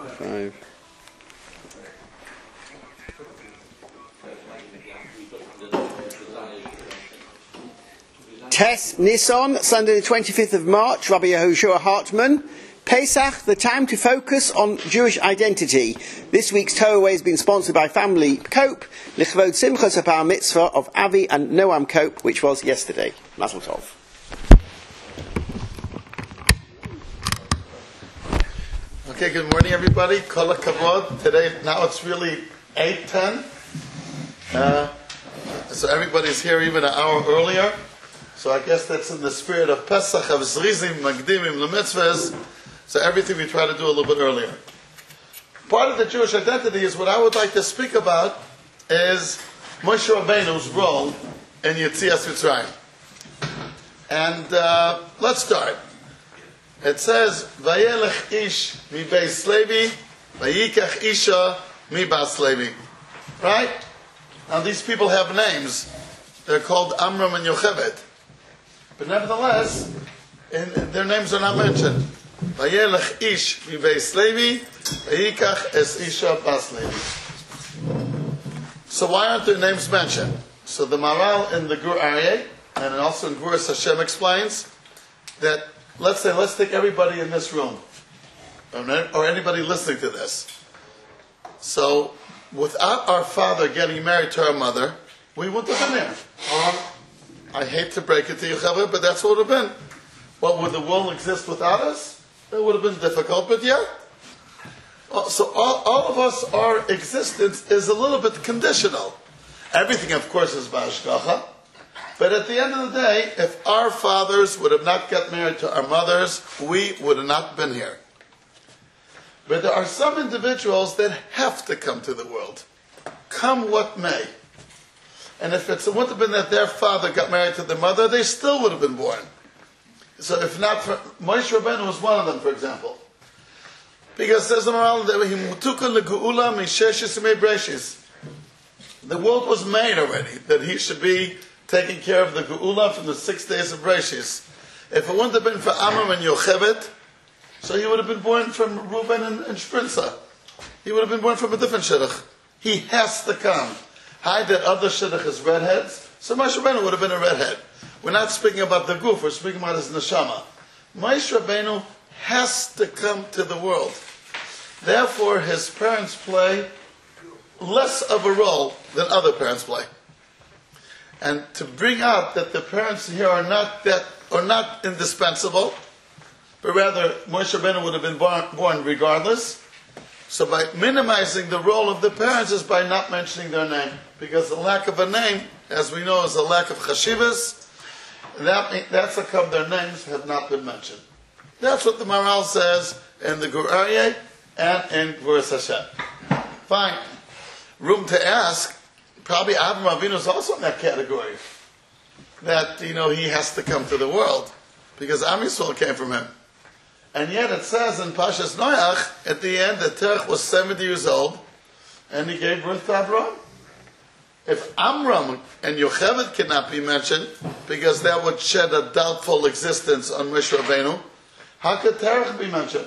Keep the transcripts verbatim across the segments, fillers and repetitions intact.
Five. Tes Nisan, Sunday the twenty-fifth of March, Rabbi Yehoshua Hartman. Pesach, the time to focus on Jewish identity. This week's Torah has been sponsored by Family Cope, Lichvod Simchas HaPar Mitzvah of Avi and Noam Cope, which was yesterday. Mazel Tov. Okay, good morning everybody. Kol HaKavod. Today, now it's really eight ten. Uh, so everybody's here even an hour earlier. So I guess that's in the spirit of Pesach, of Zrizim, Magdimim, Lemitzvahs. So everything we try to do a little bit earlier. Part of the Jewish identity is what I would like to speak about is Moshe Rabbeinu's role in Yetzias Mitzrayim. And uh, let's start. It says, Vayelech ish mi beis Levi, vayikach isha mi bas Levi. Right? Now these people have names. They're called Amram and Yocheved. But nevertheless, in, in, their names are not mentioned. Vayelech ish mi beis Levi, vayikach es isha bas Levi. So why aren't their names mentioned? So the Maral in the Gur Aryeh, and also in Guras Hashem explains that, let's say, let's take everybody in this room, or anybody listening to this. So, without our father getting married to our mother, we wouldn't have been there. I hate to break it to you, Chavah, but that's what it would have been. What, would the world exist without us? It would have been difficult, but yeah. So all, all of us, our existence is a little bit conditional. Everything, of course, is b'hashgacha. But at the end of the day, if our fathers would have not got married to our mothers, we would have not been here. But there are some individuals that have to come to the world, come what may. And if it would have been that their father got married to their mother, they still would have been born. So if not, for, Moshe Rabbeinu was one of them, for example. Because it says in the Maral that the world was made already, that he should be taking care of the Geula from the six days of Breshis. If it wouldn't have been for Amram and Yocheved, so he would have been born from Reuben and, and Shprinza. He would have been born from a different Shidduch. He has to come. Hi, that other Shidduch is redheads, so Moshe Rabbeinu would have been a redhead. We're not speaking about the goof, we're speaking about his neshama. Moshe Rabbeinu has to come to the world. Therefore, his parents play less of a role than other parents play. And to bring out that the parents here are not that are not indispensable, but rather Moshe Rabbeinu would have been born, born regardless. So by minimizing the role of the parents is by not mentioning their name, because the lack of a name, as we know, is a lack of chashivas. That that's how their names have not been mentioned. That's what the Maral says in the Gur Aryeh and in Guras Hashem. Fine. Room to ask. Probably Avraham Avinu is also in that category. That, you know, he has to come to the world. Because Am Yisrael came from him. And yet it says in Pashas Noach, at the end, that Terach was seventy years old, and he gave birth to Avraham. If Amram and Yocheved cannot be mentioned, because that would shed a doubtful existence on Moshe Rabbeinu, how could Terach be mentioned?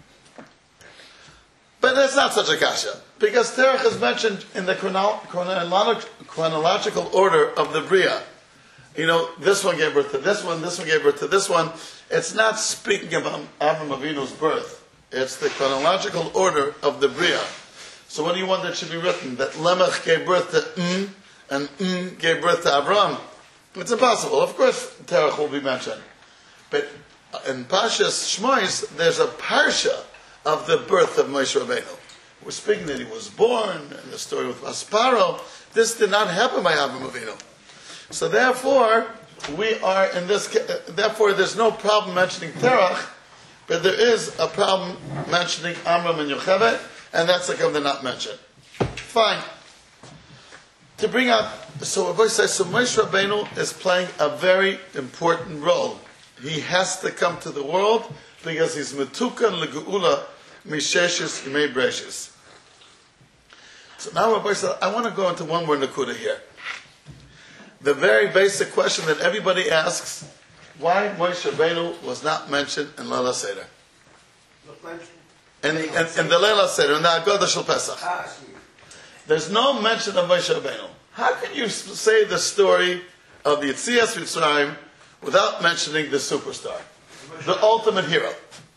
But that's not such a kasha. Because Terach is mentioned in the chronolo- chronolog- chronological order of the Bria. You know, this one gave birth to this one, this one gave birth to this one. It's not speaking of Avraham Avinu's birth. It's the chronological order of the Bria. So what do you want that should be written? That Lemech gave birth to Mm, and Mm gave birth to Avraham? It's impossible. Of course, Terach will be mentioned. But in Pashas Shmois, there's a parsha of the birth of Moshe Rabbeinu. We're speaking that he was born, and the story with Asparo. This did not happen by Avraham Avinu. So therefore, we are in this. Therefore, there's no problem mentioning Terach, but there is a problem mentioning Amram and Yocheved, and that's like they're not mentioned. Fine. To bring out, so Rabbi says, so Moshe Rabbeinu is playing a very important role. He has to come to the world because he's metukan legeula misheshis yimei breshis. So now Rabbi said, I want to go into one more nakuda here. The very basic question that everybody asks, why Moshe Rabbeinu was not mentioned in Lala Seder? Not mentioned. And the, and, and the Leila Seder, and the Agoda Shel Pesach. There's no mention of Moshe Rabbeinu. How can you say the story of the Yetzias Mitzrayim without mentioning the superstar, the ultimate hero?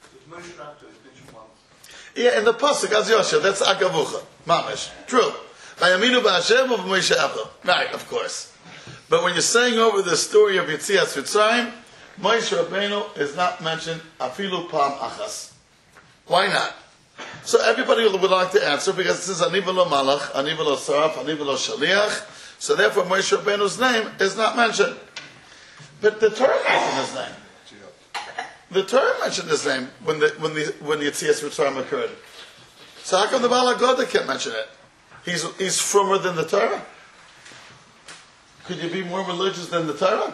Yeah, in the pasuk Az Yosha, that's Agavucha, Mamish, true. Vayaminu b'Hashem of Moshe Avdo, right? Of course. But when you're saying over the story of Yetzias Mitzrayim, Moshe Rabbeinu is not mentioned afilu pam achas. Why not? So everybody would like to answer because it says Ani v'lo malach, Ani v'lo saraf, Ani v'lo shaliach. So therefore Moshe Rabbeinu's name is not mentioned. But the Torah mentioned his name. The Torah mentioned his name when the when the when the Yetzias Mitzrayim occurred. So how come the Baal HaGoda can't mention it? He's he's frummer than the Torah. Could you be more religious than the Torah?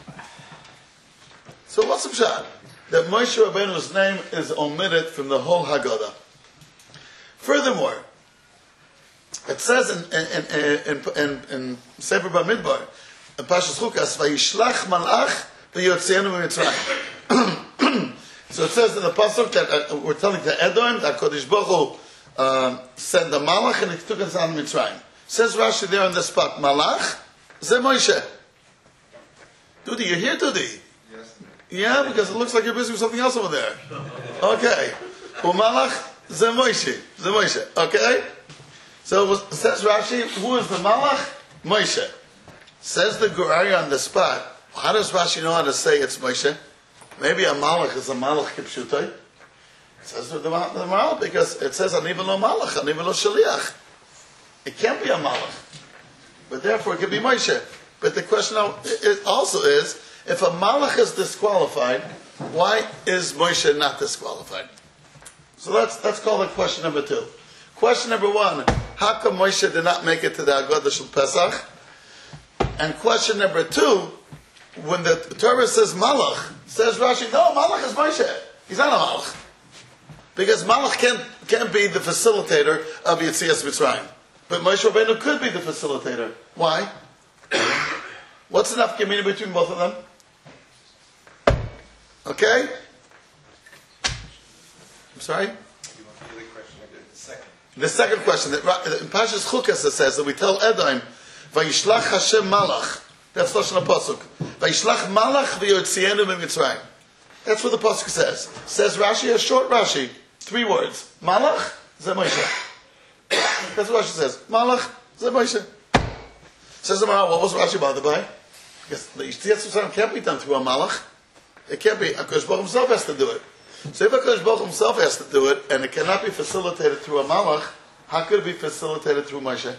So what's the pshat? That Moshe Rabbeinu's name is omitted from the whole Haggadah. Furthermore, it says in in in in, in Sefer Bamidbar, in Pashas Chukas, "Vayishlach malach v'yotzeinu miMitzrayim." So it says in the pasuk that uh, we're telling the Edom that Kodesh Baruch Hu uh, sent the malach and he took us on Mitzrayim. Says Rashi there on the spot, malach ze Moshe. Dudi, you're here, Dudi. Yeah, because it looks like you're busy with something else over there. Okay. Umalach ze Moshe. Ze Moshe. Okay? So it was, says Rashi, who is the Malach? Moshe. Says the Gurari on the spot, how does Rashi know how to say it's Moshe? Maybe a Malach is a Malach Kipshutai. It says the, the, the Malach because it says Ani v'lo Malach, Ani v'lo Shaliach. It can't be a Malach. But therefore it can be Moshe. But the question also is, if a Malach is disqualified, why is Moshe not disqualified? So that's that's called question number two. Question number one, how come Moshe did not make it to the Haggadah Shel Pesach? And question number two, when the Torah says Malach, says Rashi, no, Malach is Moshe. He's not a Malach. Because Malach can't, can't be the facilitator of Yetzias Mitzrayim. But Moshe Rabbeinu could be the facilitator. Why? What's enough community between both of them? Okay? I'm sorry? The second question, that in Pashas Chukas it says that we tell Edom, Vayishlach Hashem Malach. That's Lashon HaPasuk. Vayishlach Malach v'yotzienu miMitzrayim. That's what the Pasuk says. Says Rashi, a short Rashi, three words. Malach, ze Moshe. That's what Rashi says. Malach, ze Moshe. Says the Maharal, what was Rashi bothered by? Because the Yetzias Mitzrayim can't be done through a Malach. It can't be. HaKadosh Baruch Hu himself has to do it. So if HaKadosh Baruch Hu himself has to do it, and it cannot be facilitated through a Malach, how could it be facilitated through Moshe?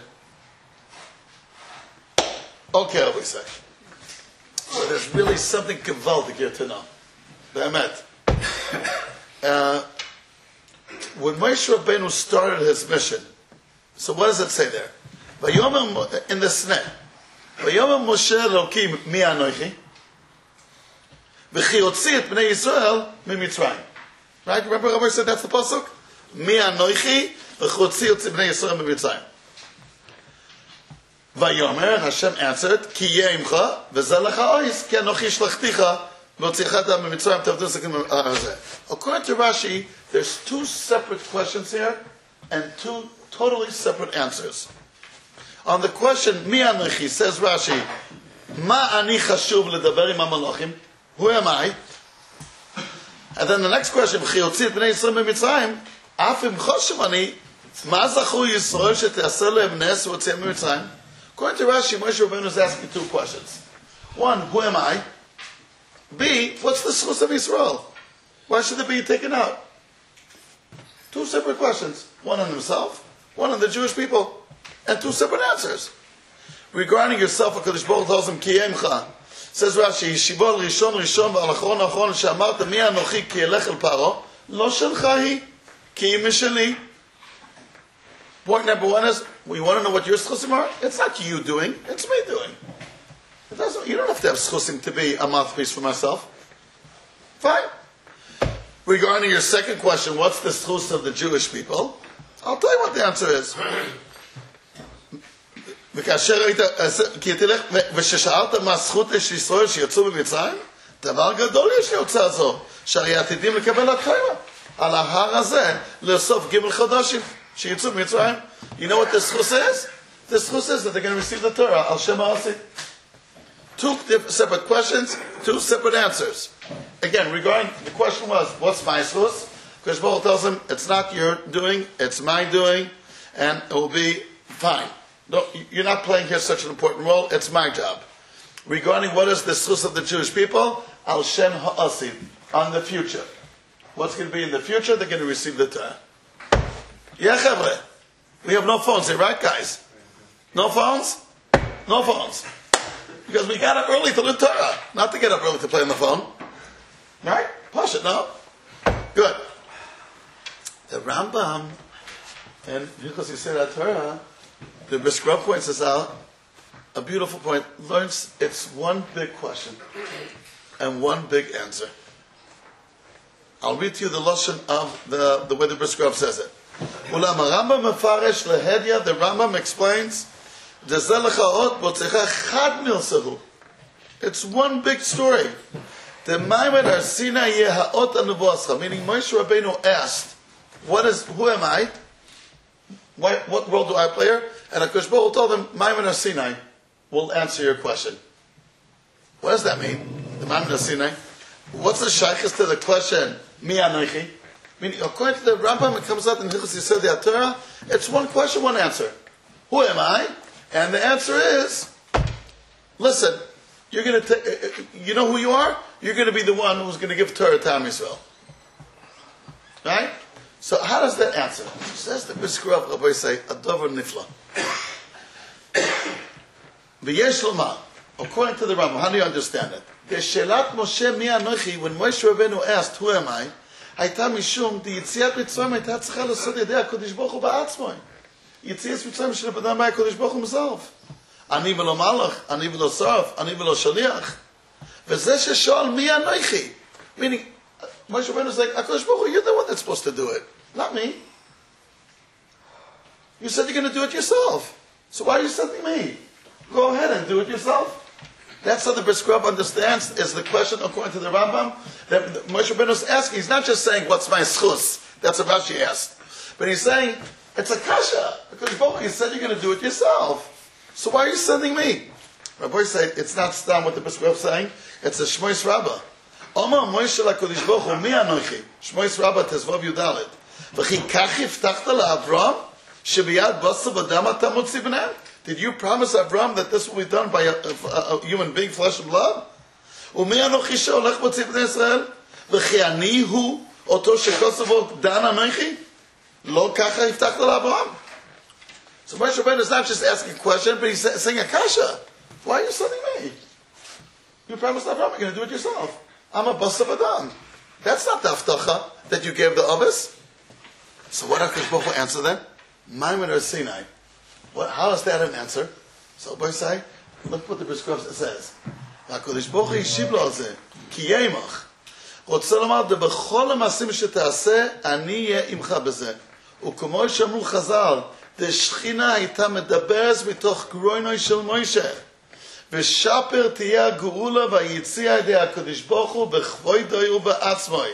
Okay, we say. So there's really something gewaltig here to know. Be'emet. Uh, when Moshe Rabbeinu started his mission, so what does it say there? Vayomer in the sneh. Vayomer Moshe Elokim mi anochi. V'chi otzi et bnei Yisrael mi Mitzrayim. Right? Remember Rabbi said that's the pasuk? Mi anochi v'chi otzi et bnei Yisrael mi Mitzrayim. Vayomer, Hashem answered, Ki yeh imcha, v'zeh lecha ois, ki anochi shlachticha, v'otzichata mi Mitzrayim tavdusakim hazeh. According to Rashi, there's two separate questions here, and two totally separate answers. On the question, Mi anochi, says Rashi, Ma ani chashuv ledaber im ha-malachim? Who am I? And then the next question, V'chi yotzi et bnei Yisrael mi Mitzrayim, af im choshev ani, ma zachu Yisrael shete'aseh lehem nes v'otzihem mi Mitzrayim? According to Rashi, Moshe Rabbeinu is asking two questions. One, who am I? B, what's the source of Israel? Why should it be taken out? Two separate questions. One on himself, one on the Jewish people, and two separate answers. Regarding yourself, HaKadosh Baruch Hu tells him, Ki yemcha. Says Rashi, Yishivol rishon rishon v'alachron achron she'amarta mi anochi ki elech el paro, lo shelcha hi, ki misheli. Point number one is, we want to know what your schusim are? It's not you doing, it's me doing. It doesn't, you don't have to have schusim to be a mouthpiece for myself. Fine. Regarding your second question, what's the schus of the Jewish people? I'll tell you what the answer is. וששאלת מה הזכות של ישראל שיצאו במצרים, דבר גדול יש להוצאה זו, שהרי עתידים לקבל התורה. Ala har hazeh lesof gimel chodashim sheyitzu mitzrayim. You know what the schus is? The schus is that they're going to receive the Torah al shem ha'asi. Two different, separate questions, two separate answers. Again, regarding the question was, what's my schus? Because Baruch tells him, it's not your doing, it's my doing, and it will be fine. No, you're not playing here such an important role, it's my job. Regarding what is the schus of the Jewish people, al shem ha'asi, on the future. What's going to be in the future? They're going to receive the Torah. Yeah, chavre. We have no phones here, right, guys? No phones? No phones. Because we got up early to learn Torah, not to get up early to play on the phone. Right? Push it, no? Good. The Rambam, and because he said that Torah, the Brisker points us out, a beautiful point, learns it's one big question and one big answer. I'll read to you the lashon of the, the way the Brisker says it. Ulam Rambam mefaresh lehedya, the Rambam explains, it's one big story. The Maimed Har Sinai yehaot anuvuascha, meaning Moshe Rabbeinu asked, "What is? Who am I? Why, what role do I play here?" And HaKadosh Baruch Hu told him, "Maimed Har Sinai will answer your question." What does that mean? The Maimed Har Sinai. What's the shaykhus to the question? Mi anochi. Meaning, according to the Rambam, it comes out in Hilchos Yesod Torah. It's one question, one answer. Who am I? And the answer is, listen, you're going to take, you know who you are? You're going to be the one who's going to give Torah to Am Yisrael. Right? So how does that answer? Says the Brisker Rav, Rabbi say, Adover Nifla. V'yesh lomar, according to the Rambam, how do you understand it? The Shelat Moshe mi anochi, when Moshe Rabbeinu asked, who am I? Hayta mishum, the Yitziat Mitzrayim hayta tzricha l'sod yedei HaKadosh Baruch Hu ba'atzmoi. Yitzias Mitzrayim should have been done by HaKadosh Baruch Hu himself. Ani v'lo malach, ani v'lo saraf, ani v'lo shaliach. V'zeh sheshol mi anochi. Meaning, Moshe Rabbeinu is like, HaKadosh Baruch Hu, you're the one that's supposed to do it, not me. You said you're going to do it yourself. So why are you sending me? Go ahead and do it yourself. That's how the Brisker Rav understands, is the question, according to the Rambam, that Moshe Rabbeinu is asking. He's not just saying, what's my schus? That's what Rashi asked. But he's saying, it's a kasha. Because Baruch Hu, you said you're going to do it yourself. So why are you sending me? Rabbi said, it's not stam what the Brisker Rav is saying. It's a Shmois Rabbah. Omar Moshe LaKadosh Baruch Hu mi anochi. Shmois Rabbah Tezvav Yudalet. V'chi kach hiftachta la'Avram shebiyad basav adam ata motzi b'nei. Did you promise Avram that this will be done by a, a, a human being, flesh and blood? Umi anochi she'olech motzi b'nei Israel v'chi ani hu oto shekosavo dan anochi lo kacha hiftachta la'Avram. So Moshe Rabbeinu is not just asking a question, but he's saying a kasha. Why are you sending me? You promised Avram, you're going to do it yourself. I'm a basav adam. That's not the haftacha that you gave the others. So what did HaKadosh Baruch Hu answer then? Maimed Har Sinai. What, how is that an answer? So by say, look what the Brisker Rav says. HaKadosh Baruch Hu yishiv lo al zeh, ki yemach. רוצה לומר, בכל המעשים שתעשה, אני אהיה עמך בזה. וכמו שאמרו חז"ל, דשכינה הייתה מדברת מתוך גרוינוי של מוישה. ושפר תהיה הגאולה והיציאה ידי הקדוש ברוך הוא בכבודוי ובעצמוי.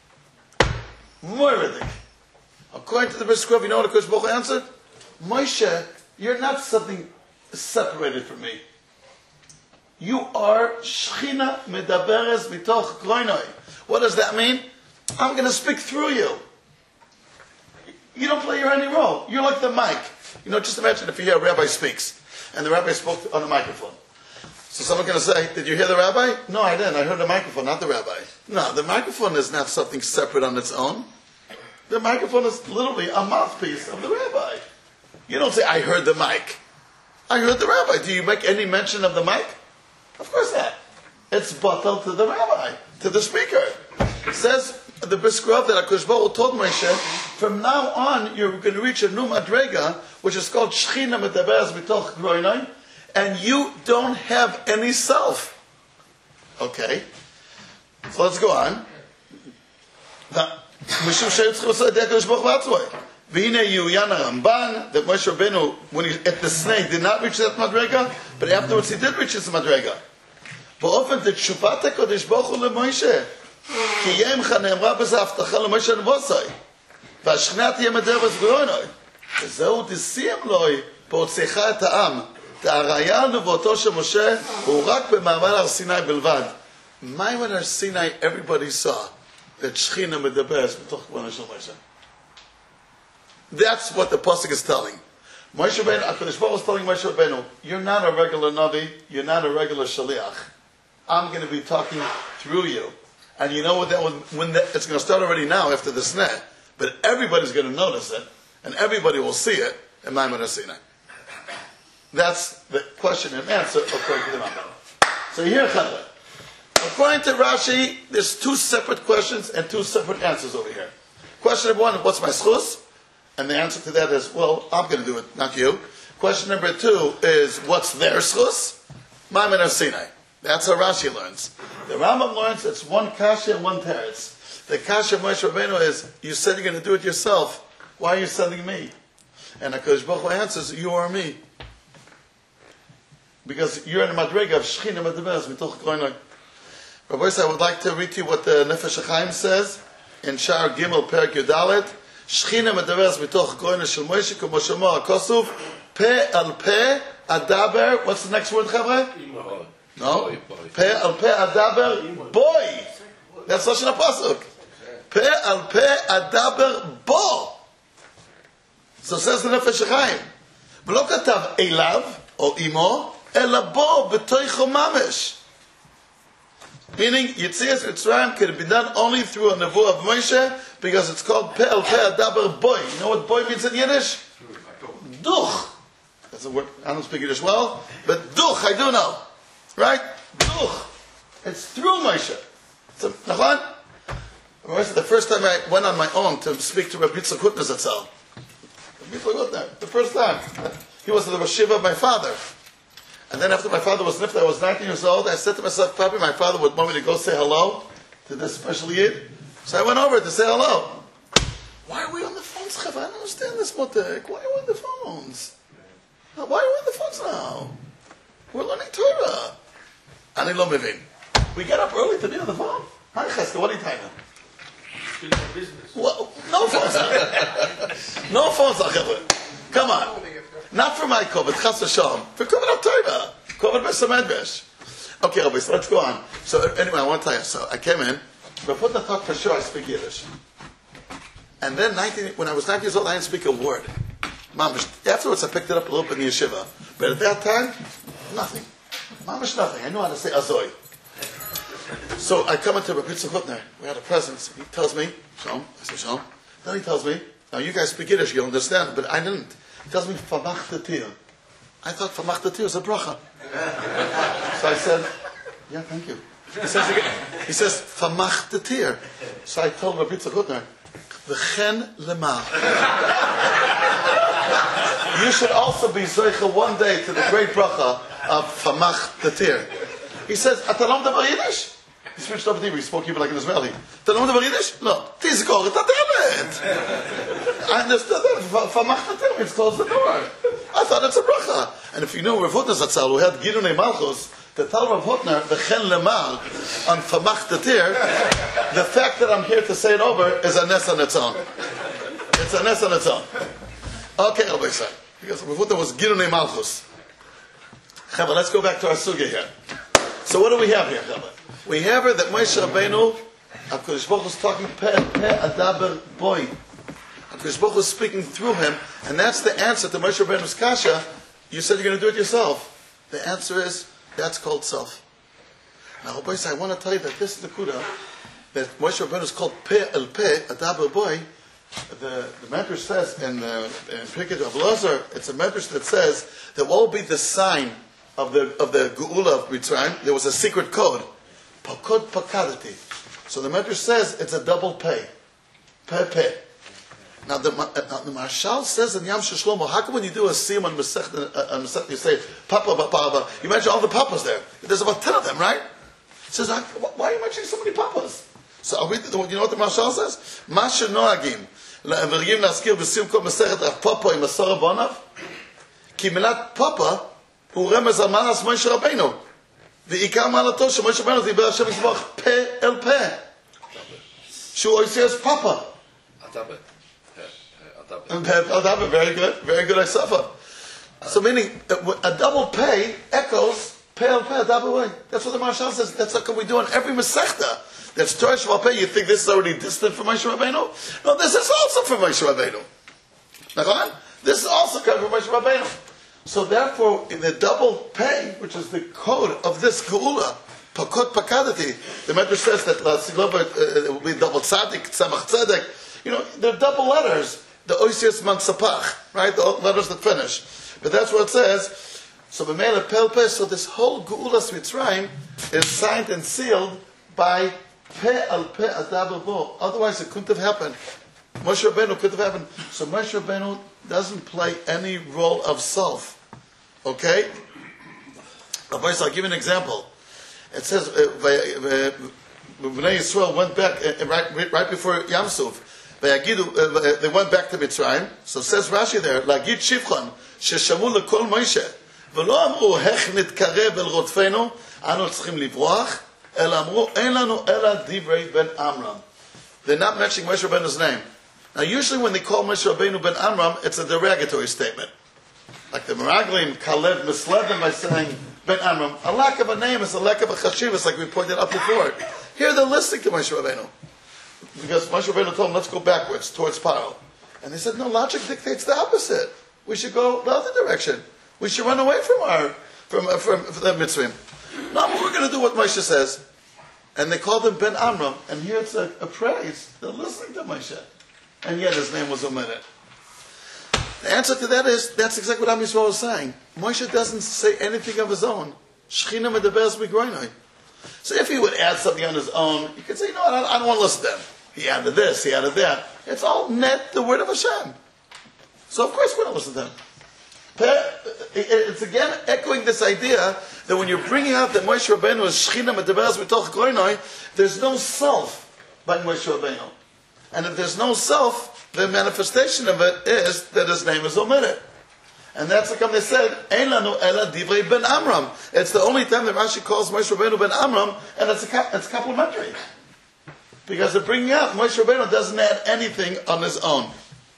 Moiridik. According to the Brisker Rav, you know what HaKadosh Baruch Hu answered? Moshe, you're not something separated from me. You are Shechina Medaberes Mitoch Groinoi. What does that mean? I'm going to speak through you. You don't play your any role. You're like the mic. You know, just imagine if you hear a rabbi speaks, and the rabbi spoke on the microphone. So someone's going to say, did you hear the rabbi? No, I didn't. I heard the microphone, not the rabbi. No, the microphone is not something separate on its own. The microphone is literally a mouthpiece of the rabbi. You don't say, I heard the mic. I heard the rabbi. Do you make any mention of the mic? Of course not. It's batal to the rabbi, to the speaker. It says the Brisker Rav that HaKadosh Baruch Hu told Moshe, from now on you're going to reach a new madrega, which is called Shechina Medaberes Mitoch Groinoi, and you don't have any self. Okay. So let's go on. Now, Mishum Sheyitzchak Oseh Dei HaKadosh Baruch Hu Batzvoi. V'hinei Yuyan HaRamban, that Moshe Rabbeinu, when he at the snake, did not reach that madrega, but afterwards he did reach this madrega. Ba'ofen the Tshuvat HaKadosh Baruch Hu leMoshe, כי ימך נאמרה בזה הבטחה למשה נבוסי, והשכנע תהיה מדרבס גרוינוי. וזהו דסיים לוי, פורציך את העם. והראיה לנבואתו של משה הוא רק במעמד הר סיני בלבד. מעמד הר סיני, everybody saw that שכינה מדברת בתוך כוונה של משה. That's what the pasuk is telling. Moshe Rabbeinu, HaKadosh Baruch Hu is telling Moshe Rabbeinu, you're not a regular Navi, you're not a regular Shaliach. I'm going to be talking through you. And you know what that when that, it's going to start already now after the sneh, but everybody's going to notice it, and everybody will see it in Maimon HaSinai. That's the question and answer according to the Rambam. So here, Chadle. According to Rashi, there's two separate questions and two separate answers over here. Question number one, what's my schus? And the answer to that is, well, I'm going to do it, not you. Question number two is, what's their schus? Maimon HaSinai. That's how Rashi learns. The Rambam learns it's one kasha and one teretz. The kasha of Moshe Rabbeinu is, you said you're going to do it yourself. Why are you sending me? And HaKadosh Baruch Hu answers, you are me. Because you're in the madrega of Shechina Medeberes mitoch Koinoi. Rabbi Yisrael, I would like to read to you what the Nefesh HaChaim says in Shar Gimel Perek Yudalet. Shechina Medeberes mitoch Koinoi shel Moshe k'mo shemo HaKosuf Pe al Pe Adaber. What's the next word, Chavre? No? Pe al Pe Adaber Boy. That's Lashon HaPasuk. Pe al Pe Adaber Bo. So says the Nefesh HaChaim. V'lo katav Elav or Imo Ela Bo b'toicho mamish. Meaning, Yitzias Mitzrayim can be done only through a nevuah of Moshe because it's called Pe al Pe Adaber Boy. You know what boy means in Yiddish? Duch. That's a word. I don't speak Yiddish well, but duch I do know, right? Duch. It's through Moshe. So, Nachman? The first time I went on my own to speak to Rabbi Yitzchak Hutner Zatzal. Rabbi Yitzchak Hutner, the first time. He was the Rosh Yeshiva of my father. And then after my father was nifta, I was nineteen years old, I said to myself, probably my father would want me to go say hello to this special Yid. So I went over to say hello. Why are we on the phones, Chav? I don't understand this, Motek. Why are we on the phones? Why are we on the phones now? We're learning Torah. Ani lo mevin. We get up early to be on the phone? Hi, Cheska, what are you tying up? Well, no phones. No phones, Chav. Come on. Not for my COVID, Chas v'Shalom. For COVID Torah. COVID Besamedbesh. Okay, Rabbi, so let's go on. So anyway, I want to tell you. So I came in. Before the talk for sure, I speak Yiddish. And then nineteen, when I was nineteen years old, I didn't speak a word. Mamish. Afterwards, I picked it up a little bit in the yeshiva. But at that time, nothing. Mamish, nothing. I knew how to say Azoy. So I come into Rabbi Yitzchak Hutner. We had a presence. He tells me, Shalom. I say, Shalom. Then he tells me, now you guys speak Yiddish, you'll understand. But I didn't. He tells me, Famach Tatir. I thought Famach Tatir is a bracha. So I said, yeah, thank you. He says, again, he says Famach Tatir. So I told Rabbi Yitzchak Hutner, V'chen Lemar. You should also be Zoicha one day to the great bracha of Famach Tatir. He says, Atalom Davar Yiddish? He switched over to Hebrew. He spoke Hebrew like an Israeli. Atalom Davar Yiddish? No. Tizkor et HaDemet. I understood that. Famach Tatir means close the door. I thought it's a bracha. And if you know Rav Hutner Zatzal, who had Gidonei Malchus, to tell Rav Hutner, V'chen Lemar, on Famach Tatir, the fact that I'm here to say it over is a nes on its own. It's a nes on its own. Okay, Rabbi Yisrael. Because Rav Hutner was Gidonei Malchus. Chava, let's go back to our sugya here. So what do we have here, Chava? We have here that Moshe Rabbeinu, HaKadosh Baruch Hu is talking Pe Adaber Boy. HaKadosh Baruch Hu is speaking through him, and that's the answer to Moshe Rabbeinu's kasha. You said you're going to do it yourself. The answer is, that's called self. Now, Rabbi Yisrael, I want to tell you that this is the kuda, that Moshe Rabbeinu is called Pe El Pe Adaber Boy. The, the Medrash says in the in Pirkei of Lazar, it's a Medrash that says that what will be the sign of the of the Geula of Mitzrayim. There was a secret code, Pakod Pakadati. So the Medrash says it's a double pay, Pe Pe. Now the, uh, the Marshal says in Yam Shlomo, how come when you do a siyum on Masech, uh, on Masech, you say Papa Papa? You mention all the papas there. There's about ten of them, right? He says, why are you mentioning so many papas? So I'll read the, you know what the Marshal says? Masha Noagim. Vergim להזכיר בסיום כל מסכת רב פאפה עם עשרה בוניו כי מילת פאפה הוא רמז על מעלת משה רבנו ועיקר מעלתו שמשה רבנו דיבר השם יזבח פה אל פה Shu Oisias Papa. Adabe. And Adabe, very good, very good Isafa. So meaning, a double pay echoes pay al pay Adabe way. That's what the Marshal says. That's how we do on every Masechta. That's Torah Shval Pei. You think this is already distant from Moshe Rabbeinu? No, this is also from Moshe Rabbeinu. Nachon? This is also coming from Moshe Rabbeinu. So therefore, in the double pay, which is the code of this Geula, Pakot Pakadati, the Medrash says that uh, it will be double Tzadik, Tzamach Tzedek. You know, they're double letters. The Oisias Mansapach, right? The letters that finish. But that's what it says. So B'meila Pel Peh, so this whole Geulas Mitzrayim is signed and sealed by Peh al Peh Adaber Bo. Otherwise, it couldn't have happened. Moshe Rabbeinu couldn't have happened. So Moshe Rabbeinu doesn't play any role of self. Okay? I'll give you an example. It says, Bnei Yisrael went back, uh, right, right before Yam Suf. They went back to Mitzrayim. So says Rashi there, Lagid Shivchon, Sheshamu lekol Moshe, V'lo amru, Hech nitkarev el rotfenu, Anu tzchim livrach, El amru, Ein lanu ela divrei ben Amram. They're not mentioning Moshe Rabbeinu's name. Now, usually when they call Moshe Rabbeinu ben Amram, it's a derogatory statement. Like the Meraglim, Kalev misled them by saying ben Amram. A lack of a name is a lack of a chashivas, like we pointed out before. Here they're listening to Moshe Rabbeinu. Because Moshe Rabbeinu told them, let's go backwards, towards Paro. And they said, no, logic dictates the opposite. We should go the other direction. We should run away from our, from, uh, from, from the Mitzrayim. No, we're going to do what Moshe says. And they called him Ben Amram. And here it's a, a praise. They're listening to Moshe. And yet his name was omitted. The answer to that is, that's exactly what Am Yisrael was saying. Moshe doesn't say anything of his own. Shechina medaberes migroinoi. So if he would add something on his own, you could say, you know what, I don't want to listen to him. He added this, he added that. It's all net the word of Hashem. So of course we're going to listen to him. It's again echoing this idea that when you're bringing out that Moshe Rabbeinu is Shechina medaberes mitoch groinoi, there's no self by Moshe Rabbeinu. And if there's no self, the manifestation of it is that his name is omitted. And that's like they said, Ein lanu ela divrei ben Amram. It's the only time that Rashi calls Moshe Rabbeinu ben Amram, and it's, a, it's complimentary. Because they're bringing out, Moshe Rabbeinu doesn't add anything on his own.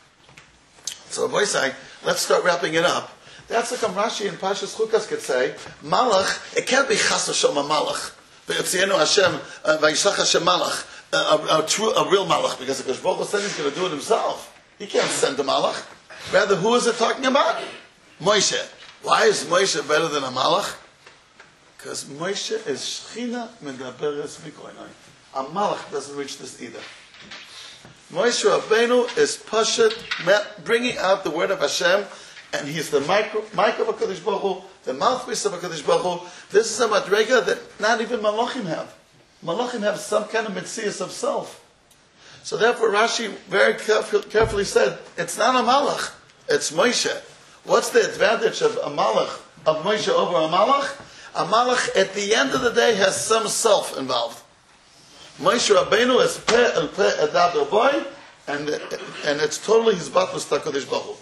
So the voice saying, let's start wrapping it up. That's like Rashi and Pashas Chukas could say, Malach, it can't be Chas Hashem a Malach. V'yotzienu Hashem, v'yishlach Hashem Malach. A, a, a, true, a real malach, because if Baruch Hu said he's going to do it himself, he can't send a malach. Rather, who is it talking about? Moshe. Why is Moshe better than a malach? Because Moshe is Shechina medaberes mikoinoi. A malach doesn't reach this either. Moshe Rabbeinu is Pashat, bringing out the word of Hashem, and he's the mic of HaKadosh Baruch Hu, the mouthpiece of HaKadosh Baruch Hu. This is a madrega that not even malachim have. Malachim have some kind of mitzias of self. So therefore Rashi very careful, carefully said, it's not a malach, it's Moshe. What's the advantage of a malach, of Moshe over a malach? A malach at the end of the day has some self involved. Moshe Rabbeinu is peh el peh adaber boy, and and it's totally his batlas HaKadosh Baruch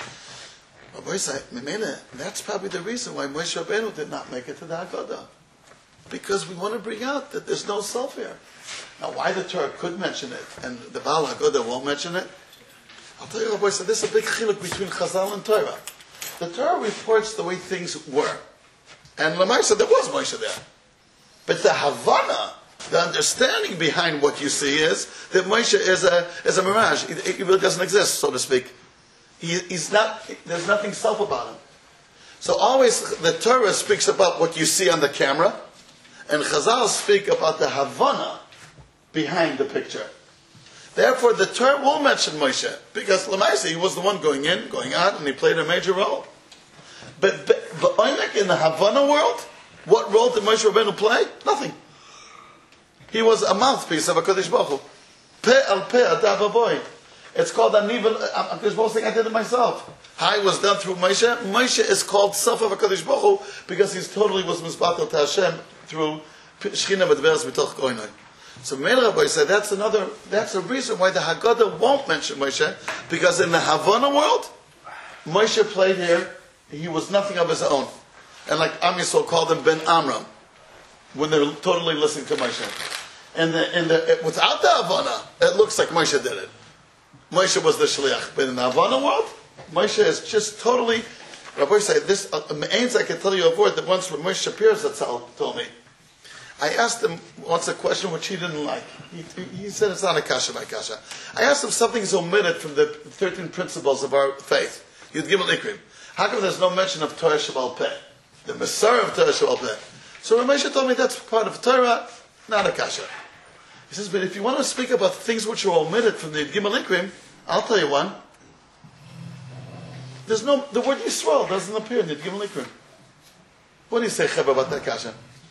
Hu. That's probably the reason why Moshe Rabbeinu did not make it to the Haggadah. Because we want to bring out that there's no self here. Now, why the Torah could mention it and the Baal HaGodah won't mention it? I'll tell you, Rabbi, so this is a big chiluk between Chazal and Torah. The Torah reports the way things were. And Lamaisa, there was Moshe there. But the Havana, the understanding behind what you see is that Moshe is a, is a mirage. It, it really doesn't exist, so to speak. He, he's not, there's nothing self about him. So always the Torah speaks about what you see on the camera, and Chazal speak about the Havana behind the picture. Therefore, the Torah will mention Moshe, because Lamaisa, he was the one going in, going out, and he played a major role. But, but, but in the Havana world, what role did Moshe Rabbeinu play? Nothing. He was a mouthpiece of HaKadosh Baruch Hu. Peh al peh adav boy. It's called Anivel. HaKadosh Baruch Hu saying, I did it myself. How it was done through Moshe. Moshe is called self of HaKadosh Baruch Hu because he totally was misbatel to Hashem through Shechina Medveres Mitoch Koinoi. So Meir Rabbi said that's another, that's a reason why the Haggadah won't mention Moshe, because in the Havana world, Moshe played here, he was nothing of his own. And like Am Yisrael called him Ben Amram, when they're totally listening to Moshe. in the, in the, without the Havana, it looks like Moshe did it. Moshe was the Shliach. But in the Havana world, Moshe is just totally, Rabbi say, this, uh, I can tell you a word that once Moshe Shapiro told me. I asked him once a question which he didn't like. He, he said it's not a kasha by kasha. I asked him if something is omitted from the thirteen principles of our faith. You'd give an ikrim. How come there's no mention of Torah Shabbat Peh? The Messiah of Torah Shabbat Peh. So Ramesha told me that's part of Torah, not a kasha. He says, but if you want to speak about things which are omitted from the Gimel Ikrim, I'll tell you one. There's no, the word Yisrael doesn't appear in the Gimel Ikrim. What do you say, Cheba, about that kasha?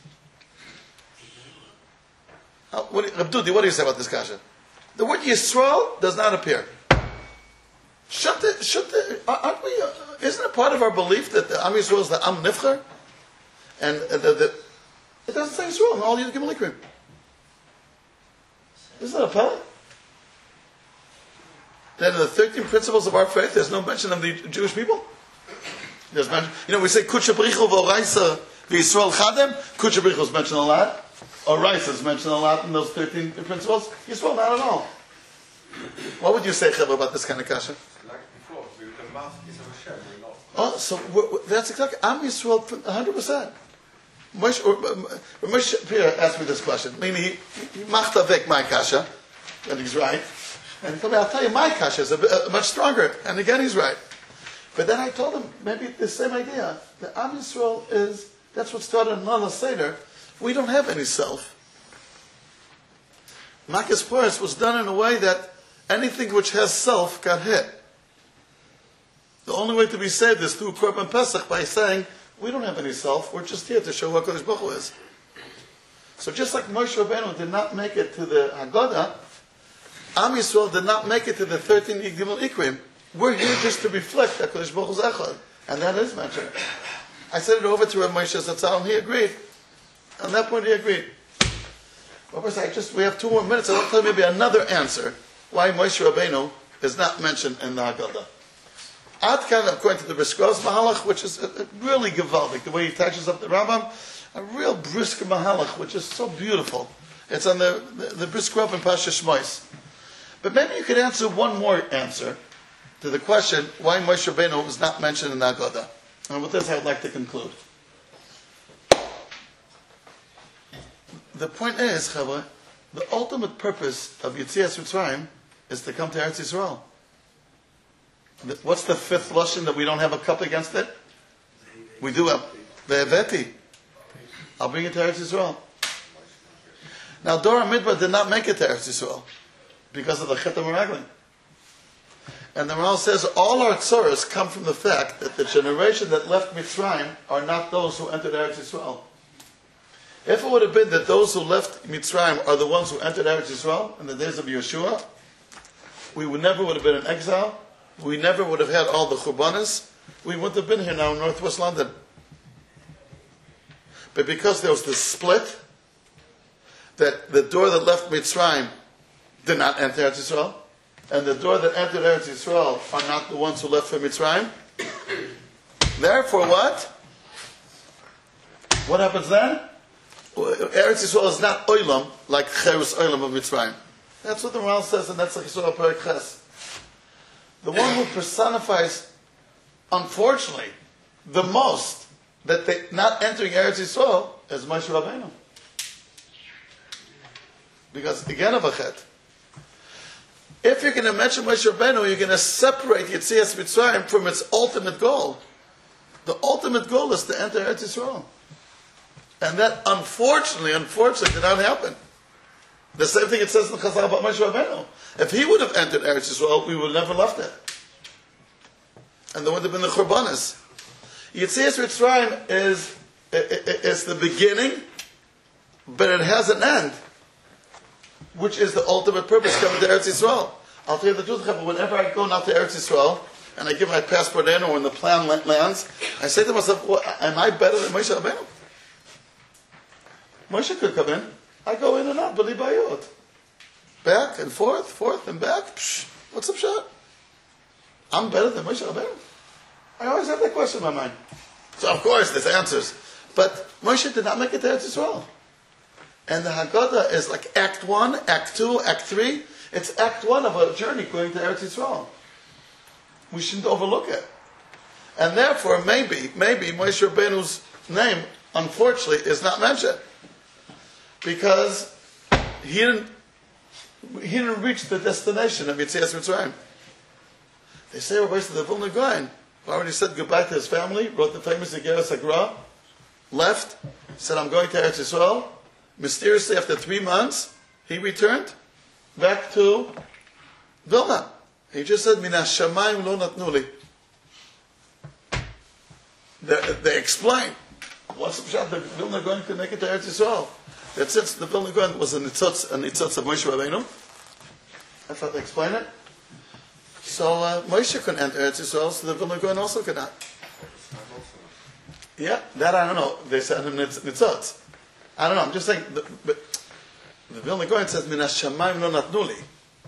Uh, what, Abdudi, what do you say about this kasha? The word Yisrael does not appear. Should the, should the, aren't we, uh, isn't it part of our belief that the Am Yisrael is the Am Nifcher? And uh, the, the, it doesn't say Yisrael in all the Gimel Ikrim. Isn't that a pellet? Then in the thirteen principles of our faith, there's no mention of the Jewish people. There's mention, you know, we say Kutsha Brichu v'Oraisa v'Yisrael Chadem. Kutsha Brichu is mentioned a lot. Oraisa is mentioned a lot in those thirteen principles. Yisrael, not at all. What would you say, Cheva, about this kind of kasha? Like before, the mouth is of Hashem, we're not. Oh, so we're, we're, that's exactly Am Yisrael, one hundred percent. Moshe Shapiro asked me this question. Meaning, he machta vek my kasha, and he's right. And he told me, I'll tell you, my kasha is a, bit, a much stronger. And again, he's right. But then I told him, maybe the same idea. The Am Yisrael is, that's what started in Lala Seder. We don't have any self. Makkah's Puris was done in a way that anything which has self got hit. The only way to be saved is through Korban Pesach by saying, we don't have any self, we're just here to show what Kodesh Baruch Hu is. So just like Moshe Rabbeinu did not make it to the Haggadah, Am Yisrael did not make it to the thirteen Gimel Ikrim. We're here just to reflect that Kodesh Baruch Hu is Echad. And that is mentioned. I said it over to Rabbi Moshe Zatzal, and he agreed. On that point, he agreed. Of course, I just, we have two more minutes. I want to tell you maybe another answer why Moshe Rabbeinu is not mentioned in the Haggadah. Ad Kan, according to the Briskos Mahalach, which is a, a really gewaldic, the way he touches up the Rambam, a real brisk Mahalach, which is so beautiful. It's on the, the, the Briskrov and Pasha Shmois. But maybe you could answer one more answer to the question why Moshe Rabbeinu is not mentioned in the Haggadah. And with this, I would like to conclude. The point is, Chavah, the ultimate purpose of Yetzias Mitzrayim is to come to Eretz Yisrael. What's the fifth lashon that we don't have a cup against it? We do have ve'eveti. I'll bring it to Eretz Yisrael. Now, Dora Midbar did not make it to Eretz Yisrael because of the Chet HaMeraglim. And the Maral says all our tzoros come from the fact that the generation that left Mitzrayim are not those who entered Eretz Yisrael. If it would have been that those who left Mitzrayim are the ones who entered Eretz Yisrael in the days of Yeshua, we would never would have been in exile. We never would have had all the Churbanas. We wouldn't have been here now in northwest London. But because there was this split, that the door that left Mitzrayim did not enter Eretz Yisrael, and the door that entered Eretz Yisrael are not the ones who left for Mitzrayim. Therefore, what? What happens then? Eretz Yisrael is not oilam like Cherus oilam of Mitzrayim. That's what the Maral says, and that's like Yisrael Perek Ches. The one who personifies, unfortunately, the most that they not entering Eretz Yisrael is Moshe Rabbeinu, because again of a chet. If you're going to mention Moshe Rabbeinu, you're going to separate Yetzias Mitzrayim from its ultimate goal. The ultimate goal is to enter Eretz Yisrael. And that, unfortunately, unfortunately, did not happen. The same thing it says in Chazal about Moshe Rabbeinu. If he would have entered Eretz Yisrael, we would have never left it. And there would have been the Churbanas. Yetzias Mitzrayim is, is the beginning, but it has an end, which is the ultimate purpose, coming to Eretz Yisrael. I'll tell you the truth, but whenever I go now to Eretz Yisrael, and I give my passport in, or when the plan lands, I say to myself, well, am I better than Moshe Rabbeinu? Moshe could come in. I go in and out, b'li bayot. Back and forth, forth and back. Psh, what's up, shot? I'm better than Moshe Rabbeinu. I always have that question in my mind. So of course, there's answers. But Moshe did not make it to Eretz Yisrael. And the Haggadah is like Act One, Act Two, Act Three. It's Act One of a journey going to Eretz Yisrael. We shouldn't overlook it. And therefore, maybe, maybe Moshe Rabbeinu's name, unfortunately, is not mentioned because he didn't he didn't reach the destination of Yetzias Mitzrayim. They say Rabbi said the Vilna Gaon already said goodbye to his family, wrote the famous Igeres Hagra, left, said I'm going to Eretz Yisrael. Mysteriously, after three months, he returned back to Vilna. He just said, Mina Shamayim lo natnu li. They, they explain what's the shot. The Vilna Gaon could make it to Eretz Yisrael. That since the Vilna Gaon was a nitzotz, a nitzotz of Moshe Rabbeinu, I thought they explain it. So uh, Moshe couldn't enter Eretz Yisrael, so the Vilna Gaon also could not. Yeah, that I don't know. They said him nitzotz. I don't know. I'm just saying. The, but the Vilna Gaon says Min Hashamayim lo natnu li.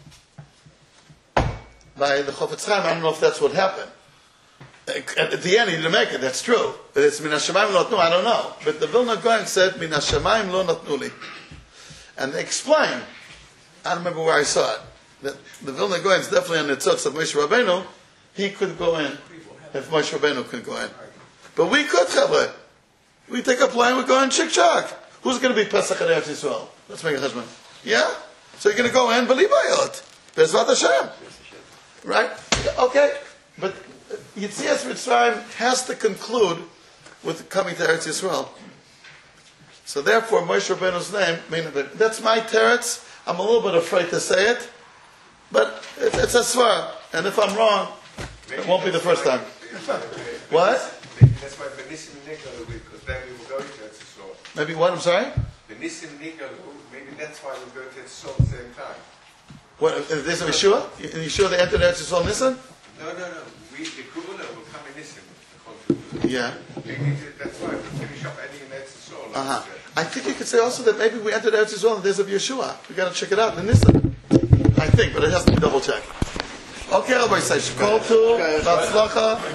By the Chofetz Chaim, I don't know if that's what happened. At, at the end, he didn't make it. That's true. But it's Min Hashamayim lo natnu. I don't know. But the Vilna Gaon said Min Hashamayim lo natnu li, and they explain. I don't remember where I saw it. That the Vilna Gaon is definitely on the tzotz of Moshe Rabbeinu. He could go in if Moshe Rabbeinu could go in. But we could, Chavre. We take a plane, we go in Chik-Chak. Who's going to be Pesach at Eretz Yisrael? Let's make a cheshbon. Yeah? So you're going to go in, believe Bayot. Bezrat Hashem. Right? Okay. But Yetzias Mitzrayim has to conclude with coming to Eretz Yisrael. So therefore, Moshe Rabbeinu's name, that's my teretz. I'm a little bit afraid to say it. But it's a svar. And if I'm wrong, it won't be the first time. What? That's why Benissim Nigalu, because then we will go to Eretz Yisrael. Maybe what? I'm sorry? Benissim Nigalu, maybe that's why we'll go to Eretz Yisrael at the same time. What? Is this a Yeshua? In Yeshua they entered Eretz Yisrael Nissan? No, no, no. We, the Gula will come in Nissim. Yeah. Maybe that's why we'll finish up ending in Eretz Yisrael. Uh-huh. I think you could say also that maybe we entered Eretz Yisrael in the days of Yeshua. We got to check it out in Nissan. I think, but it has to be double checked. Okay, Rabbi Say, Shkol Tu, Batzlacha.